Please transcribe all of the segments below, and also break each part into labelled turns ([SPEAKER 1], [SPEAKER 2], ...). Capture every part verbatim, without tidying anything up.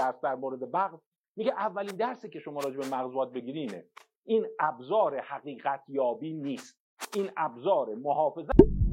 [SPEAKER 1] درس در مورد مغز میگه اولین درسی که شما راجع به مغز باید بگیری اینه: این ابزار حقیقت یابی نیست، این ابزار محافظت.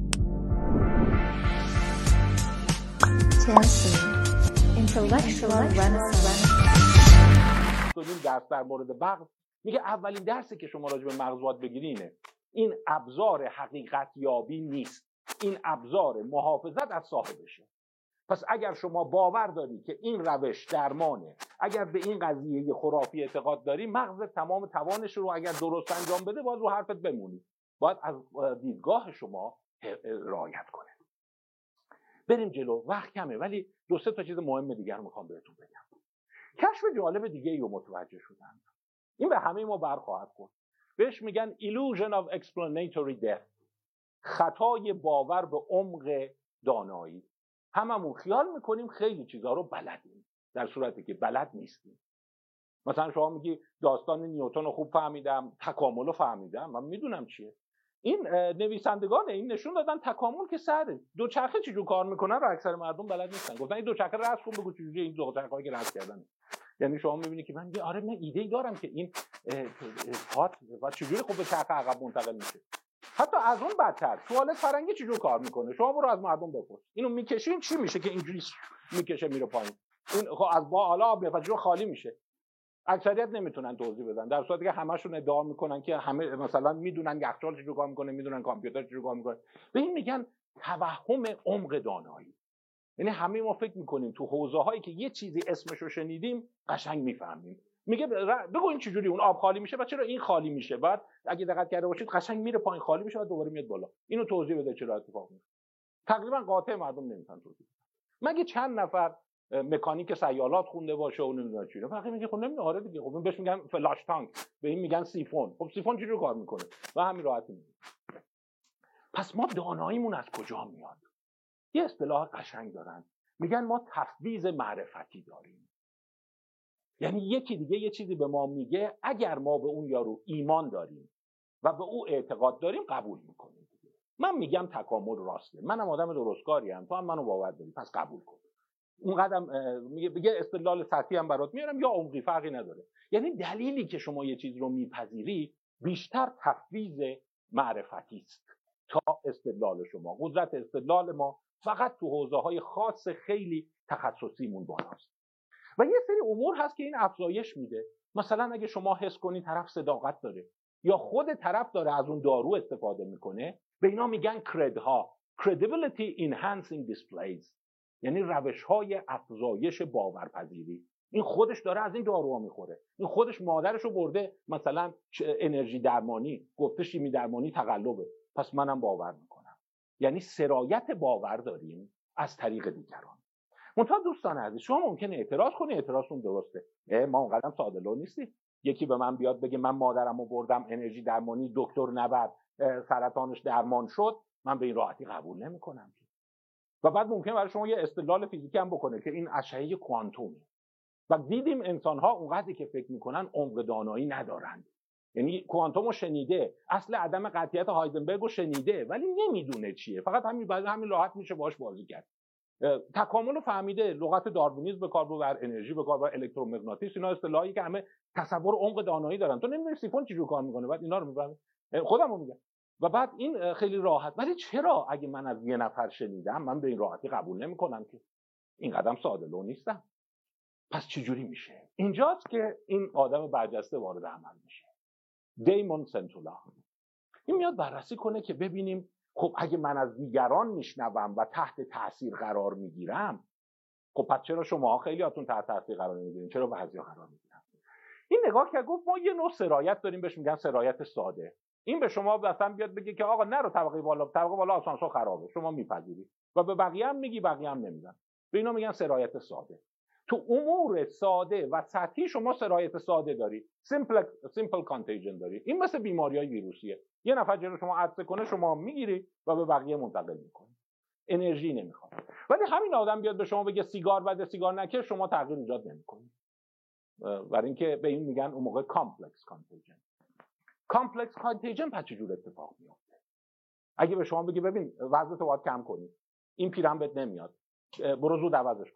[SPEAKER 1] این درس در مورد مغز میگه اولین درسی که شما راجع به مغز باید بگیری اینه: این ابزار حقیقت یابی نیست، این ابزار محافظت از صاحبشه. پس اگر شما باور داری که این روش درمانه، اگر به این قضیه خرافی اعتقاد داری، مغز تمام توانش رو اگر درست انجام بده باید رو حرفت بمونی، باید از دیدگاه شما رعایت کنه. بریم جلو، وقت کمه ولی دو سه تا چیز مهم دیگر رو میخوام بهتون بگم. کشف جالب دیگه ای رو متوجه شدم، این به همه ما برخواهد خورد. بهش میگن illusion of explanatory depth، خطای باور به عمق دانایی. هممون خیال میکنیم خیلی چیزها رو بلدیم در صورتی که بلد نیستیم. مثلا شما میگی داستان نیوتن رو خوب فهمیدم، تکامل رو فهمیدم، من میدونم چیه. این نویسندگان این نشون دادن تکامل که سره. دوچرخه چجور کار میکنن رو اکثر مردم بلد نیستن. گفتن این دوچرخه رسم کن بگو چجوری این دوچرخه‌ای که رسم کردن. یعنی شما میبینی که من میگم آره من ایده ای دارم که این پات و چجوری خوب به چرخه عقب منتقل میشه. حتی از اون بدتر توالت فرنگی چجور کار میکنه، شما برو از مردم بپرس اینو میکشین چی میشه که اینجوری میکشه میره پایین. این خب از با حالا آب میاد خالی میشه. اکثریت نمیتونن توضیح بدن، در صورتی که همشون ادعا میکنن که همه مثلا میدونن یخچال چجور کار میکنه، میدونن کامپیوتر چجور کار میکنه. به این میگن توهم عمق دانایی. یعنی همه ما فکر میکنیم تو حوزه هایی که یه چیزی اسمشو شنیدیم قشنگ میفهمیم. میگه بگو این چجوری اون آب خالی میشه و چرا این خالی میشه، بعد اگه دقت کرده باشید قشنگ میره پایین خالی میشه و دوباره میاد بالا. اینو توضیح بده چرا اتفاق میفته. تقریبا قاطع مردم نمیتونن توضیح بدن، مگه چند نفر مکانیک سیالات خونده باشه و نمیدونه چی. فقط میگه خب نمیدونه. آره دیگه خب بهش میگن فلاش تانک، به این میگن سیفون. خب سیفون چجوری کار میکنه و همین راحتی میگه. پس ما داناییمون از کجا میاد؟ یه اصطلاح قشنگ دارن، میگن ما تفویض معرفتی داریم. یعنی یکی دیگه یه چیزی به ما میگه، اگر ما به اون یارو ایمان داریم و به او اعتقاد داریم قبول میکنیم. من میگم تکامل راسته، منم آدم درستکاریم، تو هم منو باور داری، پس قبول کن. اون قدم میگه بگه استدلال سطحی هم برات میارم یا عمقی، فرقی نداره. یعنی دلیلی که شما یه چیز رو میپذیری بیشتر تفویض معرفتی است تا استدلال شما. قدرت استدلال ما فقط تو حوزه‌های خاص خیلی تخصصیمون بالاست. و یه سری امور هست که این افزایش میده. مثلا اگه شما حس کنی طرف صداقت داره یا خود طرف داره از اون دارو استفاده میکنه، به اینا میگن کردها، credibility enhancing displays، یعنی روش‌های افزایش باورپذیری. این خودش داره از این داروها میخوره، این خودش مادرشو برده مثلا انرژی درمانی، گفته شیمی درمانی تقلبه، پس منم باور میکنم. یعنی سرایت باور داریم از طریق دیگران. منتها دوستان عزیز، شما ممکنه اعتراض کنی، اعتراضتون درسته، ما اونقدر ساده لو نیستیم. یکی به من بیاد بگه من مادرمو بردم انرژی درمانی، دکتر نبرد، سرطانش درمان شد، من به این راحتی قبول نمیکنم. و بعد ممکنه برای شما یه استدلال فیزیکی هم بکنه که این اشعه کوانتومه. و دیدیم انسان‌ها اونقدری که فکر میکنن عمق دانایی ندارند. یعنی کوانتوم رو شنیده، اصل عدم قطعیت هایزنبرگ رو شنیده ولی نمیدونه چیه، فقط همین بعد همین راحت میشه باهاش بازی کرد. تکامل رو فهمیده، لغت داروینیسم به کار ببر، انرژی به کار ببر، الکترومغناطیس، اینا اصطلاحی که همه تصور عمق دانایی دارن. تو نمیدونی سیفون چجوری کار میکنه، بعد اینا رو میفهمی. خودمو میگم. و بعد این خیلی راحت. ولی چرا اگه من از یه نفر شنیدم من به این راحتی قبول نمیکنم که؟ این قدم ساده لو نیستم. پس چجوری میشه؟ اینجاست که این آدم برجسته وارد عمل میشه، دیمون سنتولا. این میاد بررسی کنه که ببینیم خب اگه من از دیگران میشنوم و تحت تاثیر قرار میگیرم، خب پس چرا شما خیلیاتون تحت تاثیر قرار نمیگیرین، چرا بعضیا قرار میگیرن؟ این نگاه که گفت ما یه نوع سرایت داریم بهش میگن سرایت ساده. این به شما مثلا بیاد بگه که آقا نرو طبقه بالا، طبقه بالا آسانسور خرابه، شما میپذیری و به بقیه هم میگی، بقیه هم نمیدن. به اینا میگن سرایت ساده. تو امور ساده و سطحی شما سرایت ساده داری، simple simple contagion داری. این مثل بیماریای ویروسیه، یه نفر جلو شما عطسه کنه شما میگیری و به بقیه منتقل میکنی، انرژی نمیخواد. ولی همین آدم بیاد به شما بگه سیگار بده، سیگار نکش، شما تغییر ایجاد نمیکنی. برای اینکه به این میگن اون موقع کامپلکس کانتیجن. کامپلکس کانتیجن پس چجور اتفاق میفته؟ اگه به شما بگه ببین وزنتو باید کم کنی، این پیرم بهت نمیاد، برو زود عوضش کن،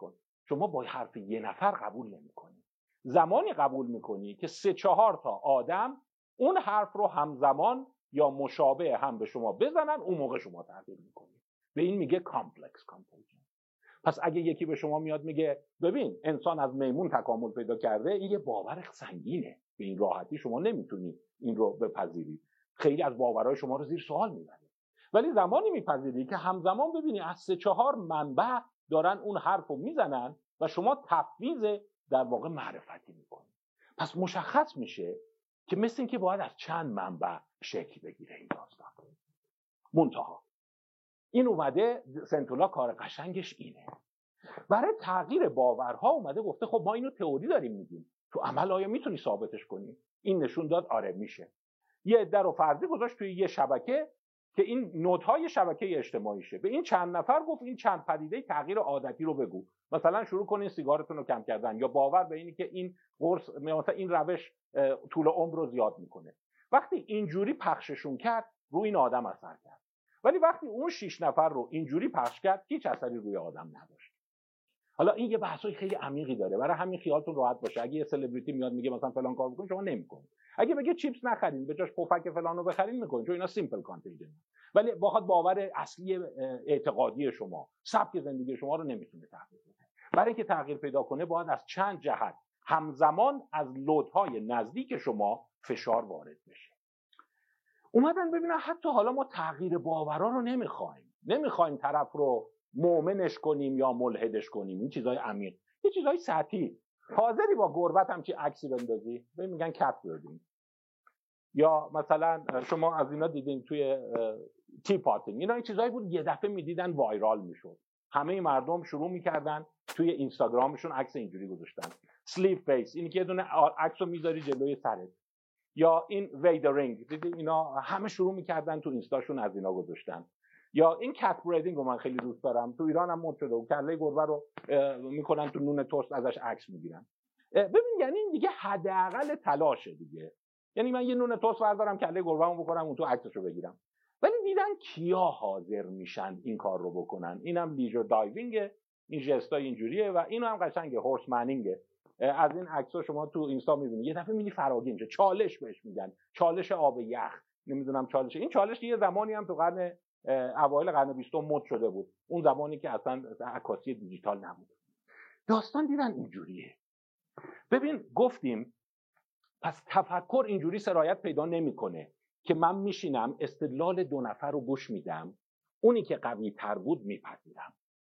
[SPEAKER 1] شما با حرف یه نفر قبول نمی‌کنی. زمانی قبول می‌کنی که سه چهار تا آدم اون حرف رو همزمان یا مشابه هم به شما بزنن، اون موقع شما تغییر می‌کنی. به این میگه کامپلکس کانتیجن. پس اگه یکی به شما میاد میگه ببین انسان از میمون تکامل پیدا کرده، این یه باور سنگینه، به این راحتی شما نمیتونی این رو بپذیری. خیلی از باورهای شما رو زیر سوال میبره. ولی زمانی میپذیری که همزمان ببینی از سه چهار منبع دارن اون حرف رو میزنن و شما تفویض در واقع معرفتی میکنی. پس مشخص میشه که مثل این که باید از چند منبع شکل بگیره این داستان. منتها این اومده سنتولا کار قشنگش اینه، برای تغییر باورها اومده گفته خب ما اینو تئوری داریم میگیم، تو عمل آیا میتونی ثابتش کنی؟ این نشون داد آره میشه. یه عده رو فرضی گذاشت توی یه شبکه که این نودهای شبکه اجتماعیشه، به این چند نفر گفت این چند پدیده تغییر عادتی رو بگو، مثلا شروع کنین سیگارتون رو کم کردن، یا باور به اینی که این قرص مثلا این روش طول عمر رو زیاد میکنه. وقتی اینجوری پخششون کرد روی این آدم اثر کرد، ولی وقتی اون شش نفر رو اینجوری پخش کرد هیچ اثری روی آدم نداشت. حالا این یه بحثای خیلی عمیقی داره، برای همین خیالتون راحت باشه اگه یه سلبریتی میاد میگه مثلا فلان کار بکن شما نمیکنید، اگه بگه چیپس نخرین به جاش پفک فلانو بخرین میکنید، چون اینا سیمپل کانتیجن، ولی بخواد باور اصلی اعتقادی شما، سبک زندگی شما رو نمیتونه تغییر بده. برای اینکه تغییر پیدا کنه باید از چند جهت همزمان از لودهای نزدیک شما فشار وارد بشه. اومدن ببینن حتی حالا ما تغییر باورها رو نمیخوایم، نمیخوایم طرف رو مؤمنش کنیم یا ملحدش کنیم، این چیزای عمیق، این چیزای سطحی. حاضری با گربت همچی عکسی بندازی؟ ببین میگن کت بردیم. یا مثلا شما از اینا دیدین توی تی پاتینگ، اینا این چیزایی بود یه دفعه میدیدن وایرال میشد، همه مردم شروع میکردن توی اینستاگرامشون عکس اینجوری گذاشتن، سلیپ فیس، این که یه دونه عکسو میذاری جلوی سرت، یا این ویدرینگ، دیدین اینا همه شروع میکردن تو اینستاشون از اینا گذاشتن. یا این کت بریدینگ رو من خیلی دوست دارم، تو ایران هم مد شده و کله گربه رو میکنن تو نون تست ازش عکس میگیرن. ببین یعنی این دیگه حداقل تلاشه دیگه، یعنی من یه نون تست بردارم کله گربه‌مو بکنم اون تو عکسشو بگیرم. ولی دیدن کیا حاضر میشن این کار رو بکنن؟ اینم لیژر دایوینگ، این ژستای اینجوریه، و اینو هم قشنگه هورس منینگه. از این عکس‌ها شما تو اینستا می‌بینید، یه دفعه می‌بینی فراگیر میشه، چالش بهش میگن، چالش آب یخ، نمیدونم چالش، این چالش یه زمانی هم تو قرن اوایل قرن بیستم مد شده بود، اون زمانی که اصلا عکاسی دیجیتال نبود. داستان دیدن اینجوریه. ببین گفتیم پس تفکر اینجوری سرایت پیدا نمیکنه که من میشینم استدلال دو نفر رو گوش میدم، اونی که قوی تر بود میپذیرم،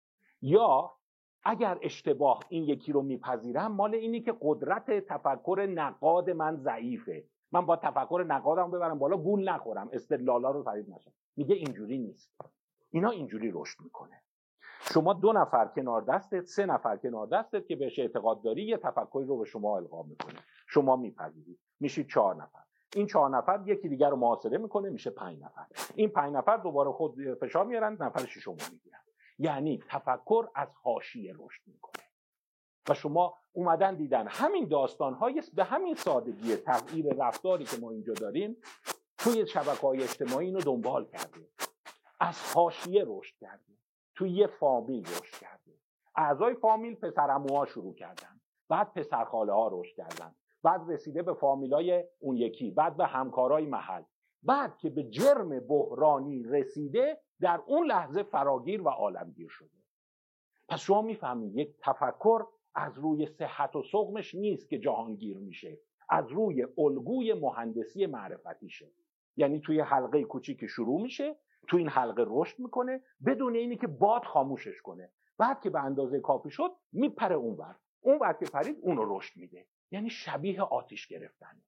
[SPEAKER 1] یا اگر اشتباه این یکی رو میپذیرم مال اینی که قدرت تفکر نقاد من ضعیفه، من با تفکر نقادم ببرم بالا گول نخورم، استدلالا رو تایید نشم. میگه اینجوری نیست، اینا اینجوری رشد میکنه. شما دو نفر کنار دستت، سه نفر کنار دستت که بهش اعتقاد داری یه تفکری رو به شما القا میکنه، شما میپذیرید، میشید چهار نفر. این چهار نفر یکی دیگر رو محاصره میکنه، میشه پنج نفر. این پنج نفر دوباره خود فشار میارن، نفر ششم میگیرن. یعنی تفکر از حاشیه رشد میکنه. و شما اومدن دیدن همین داستان‌های به همین سادگی تغییر رفتاری که ما اینجا داریم توی شبکه‌های اجتماعی اینو دنبال کردیم، از حاشیه رشد کردیم، توی یه فامیل رشد کردیم، اعضای فامیل پسرعموها شروع کردن، بعد پسرخاله ها رشد کردن، بعد رسیده به فامیلای اون یکی، بعد به همکارای محل، بعد که به جرم بحرانی رسیده در اون لحظه فراگیر و عالمگیر شده. پس شما میفهمید یک تفکر از روی صحت و سقمش نیست که جهانگیر میشه، از روی الگوی مهندسی معرفتیشه. یعنی توی حلقه کوچیک شروع میشه، توی این حلقه رشد میکنه بدون اینی که باد خاموشش کنه، بعد که به اندازه کافی شد میپره اونور، اون وقت که پرید اون رو رشد میده. یعنی شبیه آتش گرفتنه،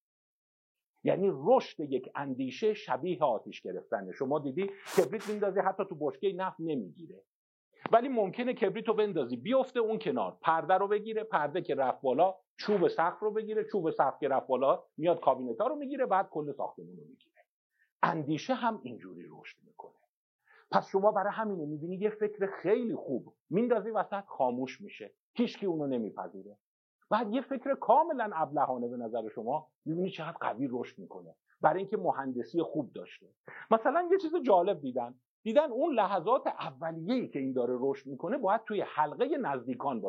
[SPEAKER 1] یعنی رشد یک اندیشه شبیه آتش گرفتنه. شما دیدی کبریت میندازی حتی تو بشکه نفت نمیگیره، ولی ممکنه کبریت رو بندازی بیفته اون کنار، پرده رو بگیره، پرده که رفت بالا چوب سقف رو بگیره، چوب سقف که رفت بالا میاد کابینتا رو میگیره، بعد کل ساختمون رو میگیره. اندیشه هم اینجوری رشد میکنه. پس شما برای همینه میبینی یه فکر خیلی خوب میندازی وسط خاموش میشه، هیچکی اونو نمیپذیره. بعد یه فکر کاملا ابلهانه به نظر شما میبینی چقدر قوی رشد میکنه، برای اینکه مهندسی خوب داشته. مثلا یه چیز جالب دیدن دیدن اون لحظات اولیه‌ای که این داره رشد میکنه باید توی حلقه نزدیکان باشه.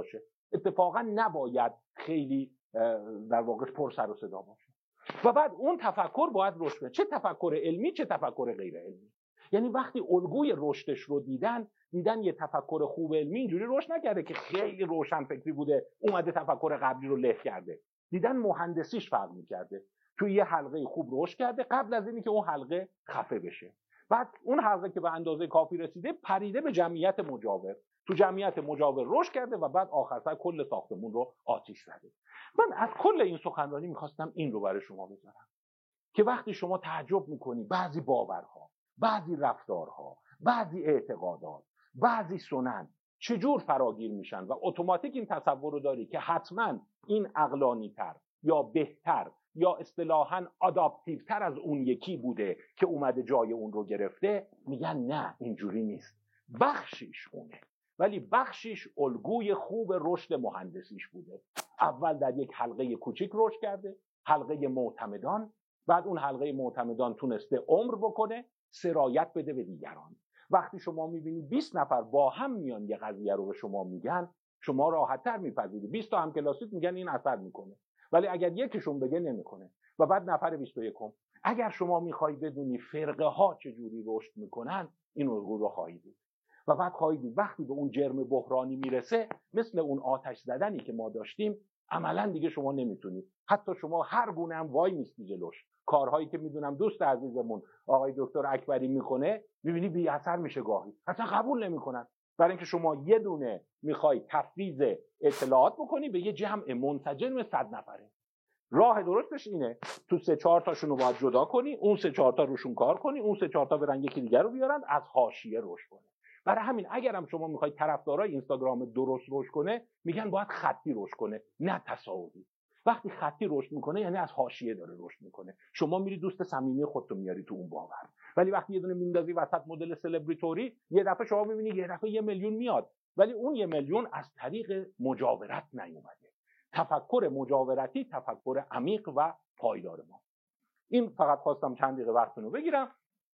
[SPEAKER 1] اتفاقا نباید خیلی در واقع پر سر و صدا باشه. و بعد اون تفکر باید رشد کنه، چه تفکر علمی چه تفکر غیر علمی. یعنی وقتی الگوی رشدش رو دیدن دیدن یه تفکر خوب علمی اینجوری رشد نکرده که خیلی روشن فکری بوده اومده تفکر قبلی رو له کرده، دیدن مهندسیش فرق می‌کرده، توی یه حلقه خوب رشد کرده قبل از اینی که اون حلقه خفه بشه. بعد اون حلقه که به اندازه کافی رسیده پریده به جمعیت مجاور، تو جمعیت مجاور رشد کرده و بعد آخر سر کل ساختمون رو آتیش زده. من از کل این سخنرانی می‌خواستم این رو برای شما بذارم که وقتی شما تعجب می‌کنی بعضی باورها، بعضی رفتارها، بعضی اعتقادات، بعضی سنن چجور فراگیر میشن و اتوماتیک این تصور رو داری که حتما این عقلانی‌تر یا بهتر یا اصطلاحاً آداپتیوتر از اون یکی بوده که اومده جای اون رو گرفته، میگن نه اینجوری نیست. بخشیش اونه، ولی بخشیش الگوی خوب رشد مهندسیش بوده. اول در یک حلقه کوچیک رشد کرده، حلقه معتمدان، بعد اون حلقه معتمدان تونسته عمر بکنه، سرایت بده به دیگران. وقتی شما میبینید بیست نفر با هم میان یه قضیه رو به شما میگن، شما راحت‌تر میپذیرید. بیست تا هم کلاسیت میگن این اثر میکنه، ولی اگر یکیشون بگه نمیکنه. و بعد نفر بیست و یکم اگر شما میخوای بدونی فرقه ها چجوری رشد میکنن، این الگو رو خواهید دید. و بعد خواهید دید وقتی به اون جرم بحرانی میرسه، مثل اون آتش زدنی که ما داشتیم، عملا دیگه شما نمیتونید. حتی شما هر گونه هم وای میستی جلوش. کارهایی که میدونم دوست عزیزمون آقای دکتر اکبری میکنه، میبینی بی اثر میشه گاهی، اصلا قبول نمیکنن، برای اینکه شما یه دونه میخوای تفویض اطلاعات بکنی به یه جمع منسجم صد نفره. راه درستش اینه تو سه چهار تاشون رو باید جدا کنی، اون سه چهار تا روشون کار کنی، اون سه چهار تا برن یکی دیگر رو بیارن، از حاشیه رشد کنه. برای همین اگرم شما میخوای طرفدارای اینستاگرام درست رشد کنه، میگن باید خطی رشد کنه، نه تصاعدی. وقتی خطی رشد میکنه یعنی از حاشیه داره رشد میکنه. شما میری دوست صمیمی خودتو میاری تو اون باور. ولی وقتی یه دونه میندازی وسط مدل سلبریتوری، یه دفعه شما میبینی یه دفعه یه میلیون میاد، ولی اون یه میلیون از طریق مجاورت نیومده. تفکر مجاورتی تفکر عمیق و پایدار ما. این فقط خواستم چند دقیقه وقتتون رو بگیرم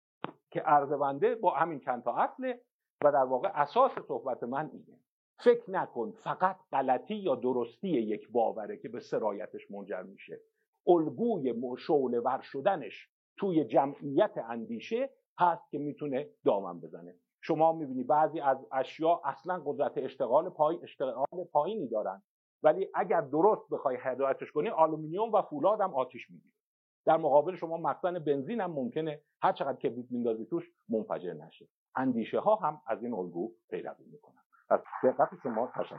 [SPEAKER 1] که عرض بنده با همین چند تا اصله و در واقع اساس صحبت من اینه. فکر نکن فقط غلطی یا درستی یک باوره که به سرایتش منجر میشه. الگوی شعله ور شدنش توی جمعیت اندیشه هست که میتونه دامن بزنه. شما میبینی بعضی از اشیاء اصلا قدرت اشتغال پای اشتغال پایینی دارن، ولی اگر درست بخوای هدایتش کنی آلومینیوم و فولاد هم آتیش میگیره. در مقابل شما مخزن بنزین هم ممکنه هر چقدر کبریت میندازی توش منفجر نشه. اندیشه ها هم از این الگو پیروی میکنن. از دقت شما تشکر.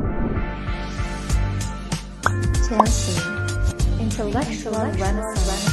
[SPEAKER 2] Chelsea, intellectual renaissance.